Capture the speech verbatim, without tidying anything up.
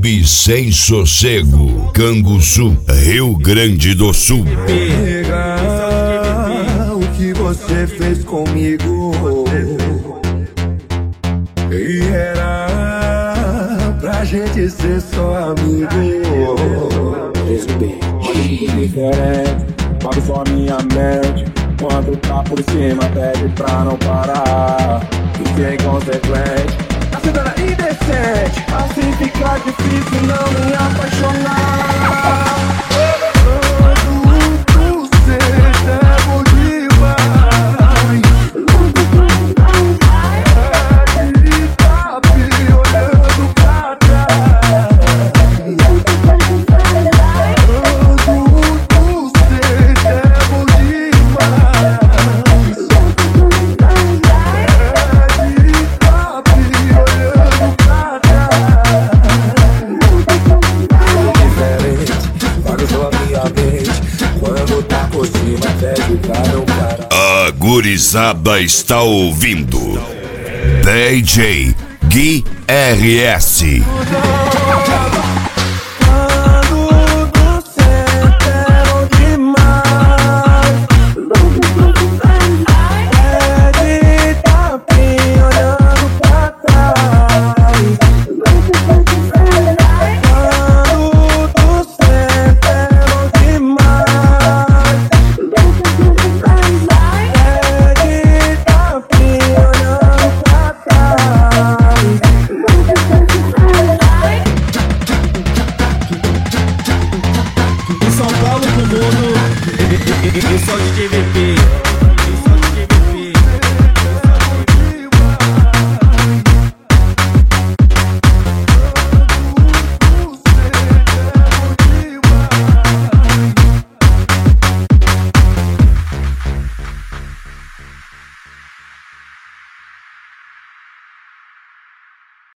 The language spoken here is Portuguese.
Clube Sem Sossego, Canguçu, Rio Grande do Sul. Pega o que você fez comigo, e era pra gente ser só amigo. Diferente, pago só minha mente. Quando tá por cima, pede pra não parar. Fique inconsequente, a cidade é indecente. Assim fica difícil não me apaixonar. A gurizada está ouvindo D J Gui R S. Eu sou o D J V P.